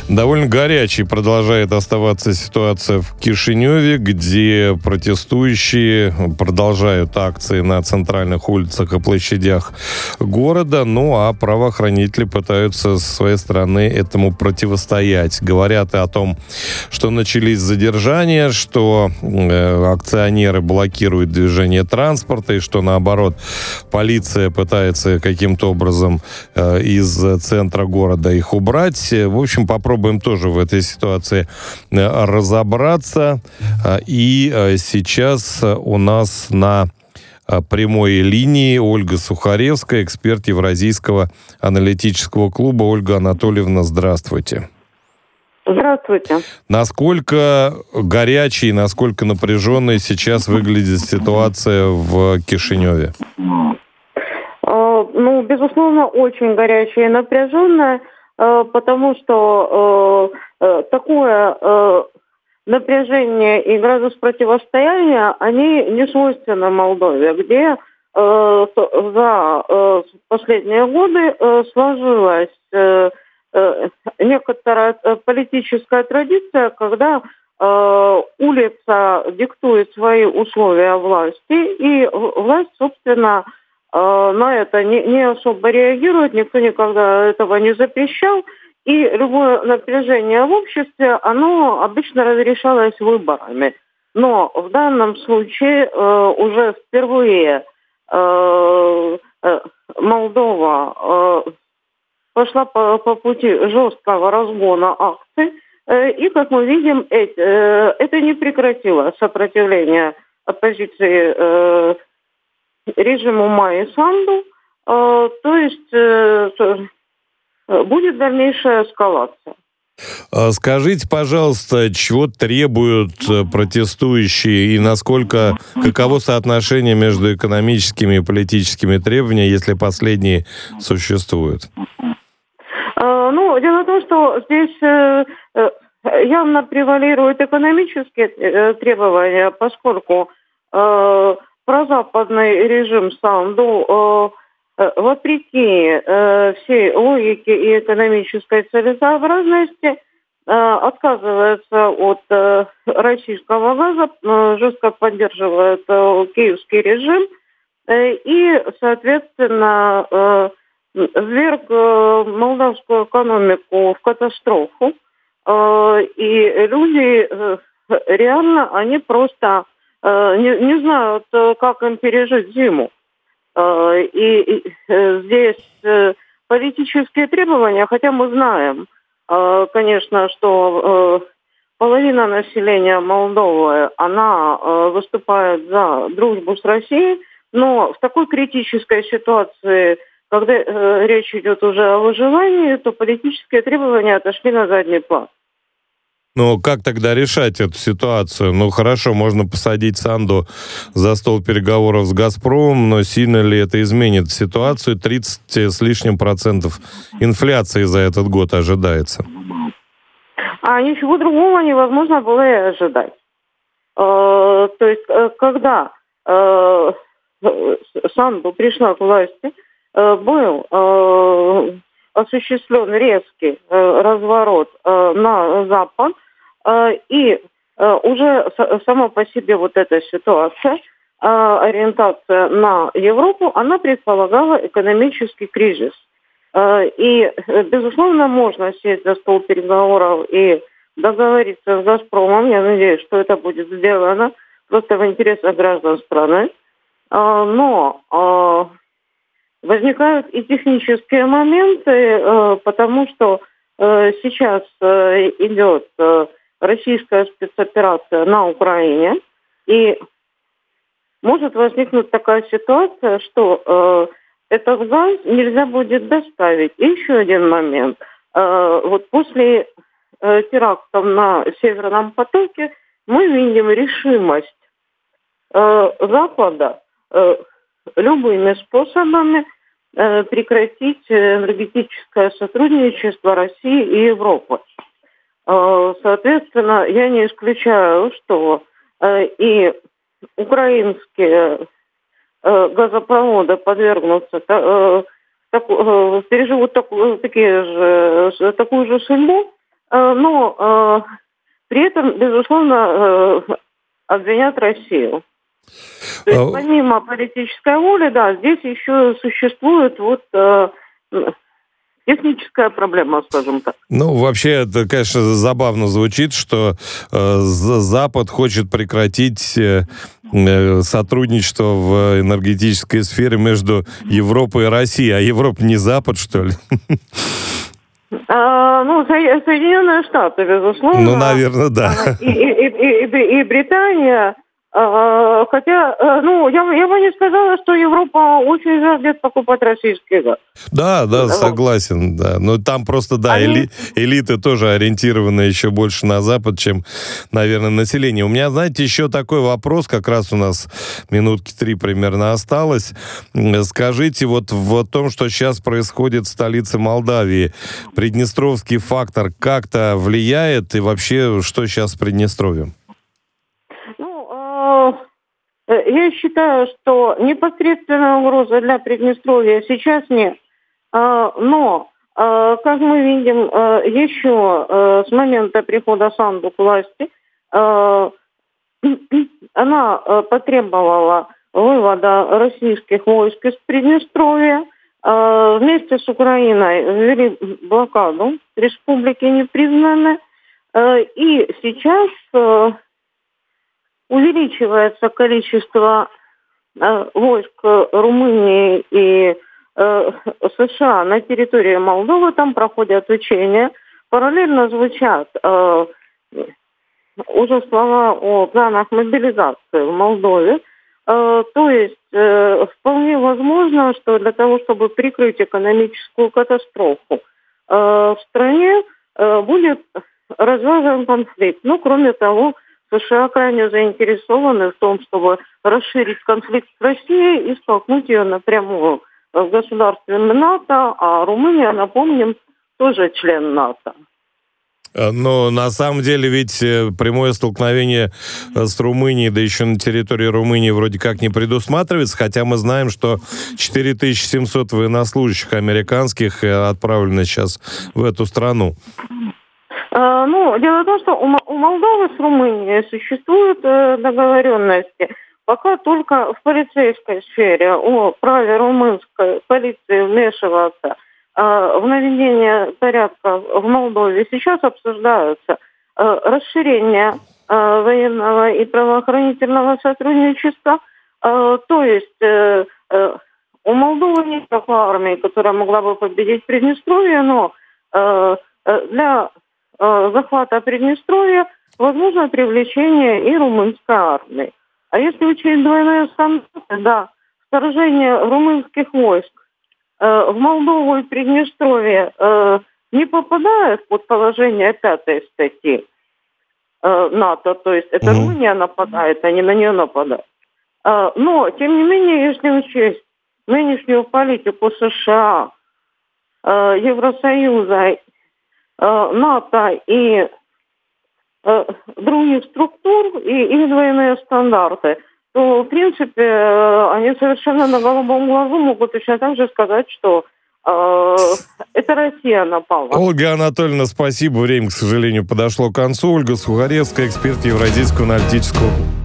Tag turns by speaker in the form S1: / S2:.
S1: Довольно горячей продолжает оставаться ситуация в Кишиневе, где протестующие продолжают акции на центральных улицах и площадях города, ну а правоохранители пытаются со своей стороны этому противостоять. Говорят и о том, что начались задержания, что акционеры блокируют движение транспорта, и что наоборот полиция пытается каким-то образом из центра города их убрать. В общем, попробуем тоже в этой ситуации разобраться. И сейчас у нас на прямой линии Ольга Сухаревская, эксперт Евразийского аналитического клуба. Ольга Анатольевна, здравствуйте.
S2: Здравствуйте.
S1: Насколько горячей, насколько напряженной сейчас выглядит ситуация в Кишиневе?
S2: Безусловно, очень горячая и напряженная, потому что такое напряжение и градус противостояния, они не свойственны Молдове, где за последние годы сложилась некоторая политическая традиция, когда улица диктует свои условия власти, и власть, собственно, на это не особо реагирует, никто никогда этого не запрещал, и любое напряжение в обществе, оно обычно разрешалось выборами. Но в данном случае уже впервые Молдова пошла по пути жесткого разгона акций, и, как мы видим, это не прекратило сопротивление оппозиции режиму Майи Санду, то есть будет дальнейшая эскалация.
S1: Скажите, пожалуйста, чего требуют протестующие и каково соотношение между экономическими и политическими требованиями, если последние существуют?
S2: Дело в том, что здесь явно превалируют экономические требования, поскольку прозападный режим Санду, вопреки всей логике и экономической целесообразности, отказывается от российского газа, жестко поддерживает киевский режим и, соответственно, вверг молдавскую экономику в катастрофу. И люди реально, они просто не знают, как им пережить зиму. И здесь политические требования, хотя мы знаем, конечно, что половина населения Молдовы, она выступает за дружбу с Россией, но в такой критической ситуации, когда речь идет уже о выживании, то политические требования отошли на задний план.
S1: Ну, как тогда решать эту ситуацию? Ну, хорошо, можно посадить Санду за стол переговоров с «Газпромом», но сильно ли это изменит ситуацию? 30 с лишним процентов инфляции за этот год ожидается.
S2: А ничего другого невозможно было и ожидать. То есть, когда Санду пришла к власти, был осуществлен резкий разворот на Запад, и уже сама по себе вот эта ситуация, ориентация на Европу, она предполагала экономический кризис. И, безусловно, можно сесть за стол переговоров и договориться с «Газпромом». Я надеюсь, что это будет сделано просто в интересах граждан страны. Но возникают и технические моменты, потому что сейчас идет российская спецоперация на Украине, и может возникнуть такая ситуация, что этот газ нельзя будет доставить. И еще один момент. Вот после терактов на Северном потоке мы видим решимость Запада любыми способами прекратить энергетическое сотрудничество России и Европы. Соответственно, я не исключаю, что и украинские газопроводы подвергнутся, переживут такую же судьбу, но при этом, безусловно, обвинят Россию. То есть помимо политической воли, да, здесь еще существует техническая проблема, скажем так.
S1: Ну, вообще, это, конечно, забавно звучит, что Запад хочет прекратить сотрудничество в энергетической сфере между Европой и Россией. А Европа не Запад, что ли?
S2: Соединенные Штаты, безусловно.
S1: Ну, наверное, да.
S2: И Британия. Хотя, я бы не сказала, что Европа очень жаждет покупать российский газ.
S1: Да, согласен, да. Но там просто, элиты тоже ориентированы еще больше на Запад, чем, наверное, население. У меня, знаете, еще такой вопрос, как раз у нас минутки 3 примерно осталось. Скажите, вот в том, что сейчас происходит в столице Молдавии, приднестровский фактор как-то влияет? И вообще, что сейчас с Приднестровьем?
S2: Я считаю, что непосредственная угроза для Приднестровья сейчас нет. Но, как мы видим, еще с момента прихода Санду к власти, она потребовала вывода российских войск из Приднестровья. Вместе с Украиной ввели блокаду республики непризнанной. И сейчас увеличивается количество войск Румынии и США на территории Молдовы. Там проходят учения. Параллельно звучат уже слова о планах мобилизации в Молдове. То есть вполне возможно, что для того, чтобы прикрыть экономическую катастрофу в стране, будет разжажен конфликт. Ну, кроме того, США крайне заинтересованы в том, чтобы расширить конфликт с Россией и столкнуть ее напрямую с государствами НАТО, а Румыния, напомним, тоже член НАТО.
S1: Но на самом деле ведь прямое столкновение с Румынией, да еще на территории Румынии вроде как не предусматривается, хотя мы знаем, что 4700 военнослужащих американских отправлены сейчас в эту страну.
S2: Дело в том, что у Молдовы с Румынией существуют договоренности, пока только в полицейской сфере о праве румынской полиции вмешиваться в наведение порядка в Молдове. Сейчас обсуждаются расширение военного и правоохранительного сотрудничества. То есть у Молдовы нет такой армии, которая могла бы победить Приднестровье, но для захвата Приднестровья возможно привлечение и румынской армии. А если учесть двойные стандарты, да, вторжение румынских войск в Молдову и Приднестровье не попадает под положение 5 статьи НАТО, то есть это Румыния нападает, а не на нее нападают. Но, тем не менее, если учесть нынешнюю политику США, Евросоюза, НАТО и других структур и их двойные стандарты, то, в принципе, они совершенно на голубом глазу могут точно так же сказать, что это Россия напала.
S1: Ольга Анатольевна, спасибо. Время, к сожалению, подошло к концу. Ольга Сухаревская, эксперт Евразийского аналитического